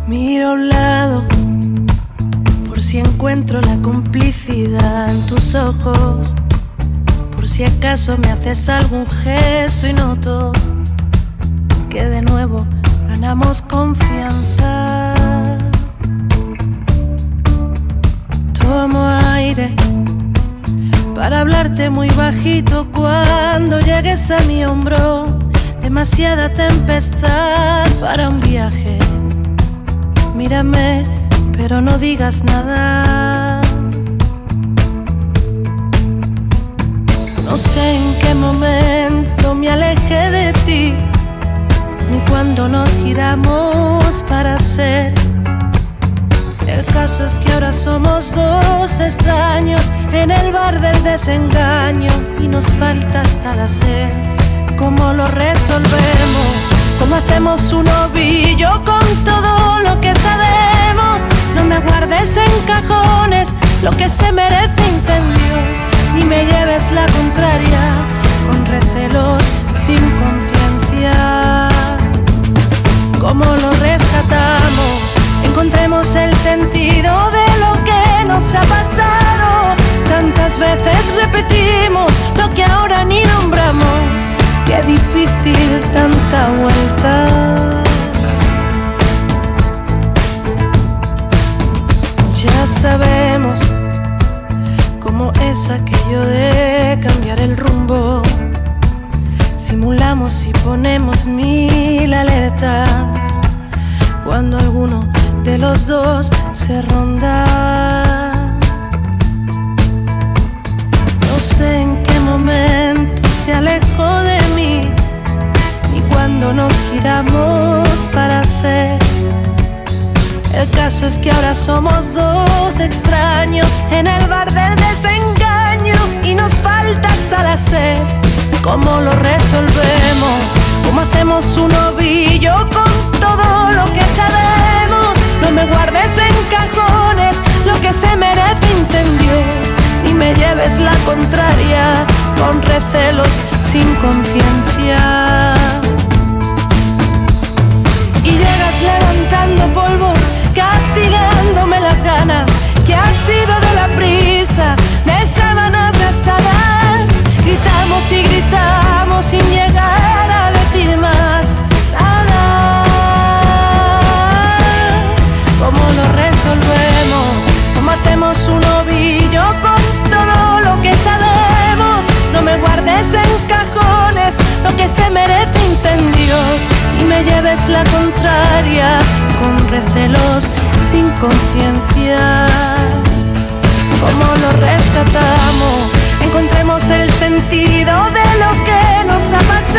Miro a un lado por si encuentro la complicidad en tus ojos, por si acaso me haces algún gesto y noto que de nuevo ganamos confianza. Tomo aire para hablarte muy bajito cuando llegues a mi hombro. Demasiada tempestad para un viaje. Mírame, pero no digas nada. No sé en qué momento me alejé de ti, ni cuando nos giramos para ser. El caso es que ahora somos dos extraños en el bar del desengaño y nos falta hasta la sed. ¿Cómo lo resolvemos? ¿Cómo hacemos un ovillo con todo lo que sabemos? No me guardes en cajones lo que se merece incendios, ni me lleves la contraria con recelos sin conciencia. ¿Cómo lo rescatamos? Encontremos el sentido de lo que nos ha pasado. Tantas veces repetimos lo que ahora ni nombramos. Qué difícil tanta vuelta. Ya sabemos cómo es aquello de cambiar el rumbo. Simulamos y ponemos 1000 alertas cuando alguno de los dos se ronda. No sé en qué momento se alejó de mí, ni cuando nos giramos para ser. El caso es que ahora somos dos extraños en el bar del desengaño y nos falta hasta la sed. ¿Cómo lo resolvemos? ¿Cómo hacemos un ovillo con todo lo que sabemos? No me guardes en cajones lo que se merece incendios, ni me lleves la contraria con recelos sin conciencia. Y llegas levantando polvo, castigándome las ganas que ha sido de la prisa, de sábanas gastadas. Gritamos y gritamos sin llegar a decir más nada. ¿Cómo lo resolvemos? ¿Cómo hacemos un ovillo con todo lo que sabemos? No me guardes en cajones lo que se merece incendios, y me lleves la contraria con recelos sin conciencia. ¿Cómo lo rescatamos? Encontremos el sentido de lo que nos ha pasado.